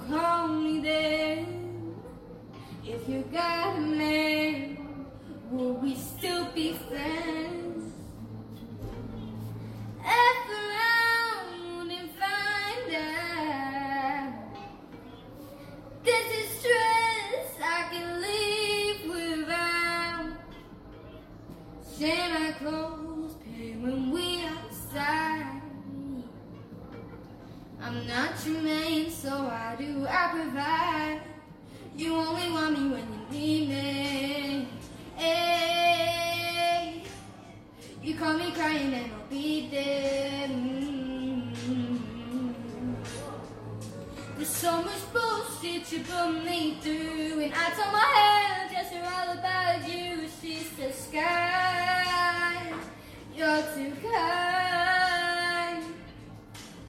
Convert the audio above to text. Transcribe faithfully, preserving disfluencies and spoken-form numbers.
call me then. If you got a man, will we still be friends? F around and find out. This is stress I can live without. Share my clothes, pay when we outside. I'm not your man, so why do I provide? You only want me when you need me. Hey, you call me crying and I'll be there. Mm-hmm. There's so much bullshit you put me through, and I told my head just her all about you. She said, Sky, you're too kind.